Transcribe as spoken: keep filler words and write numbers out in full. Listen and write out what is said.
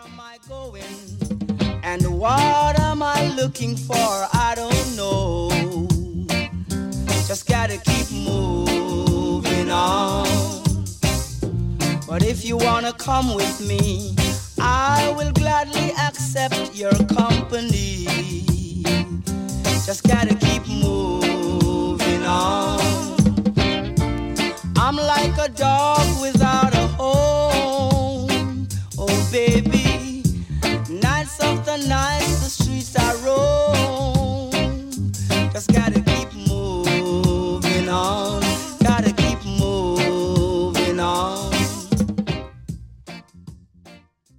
am I going? And what am I looking for? I don't know. Just gotta keep moving on. But if you wanna come with me, I will gladly accept your company. Just gotta keep moving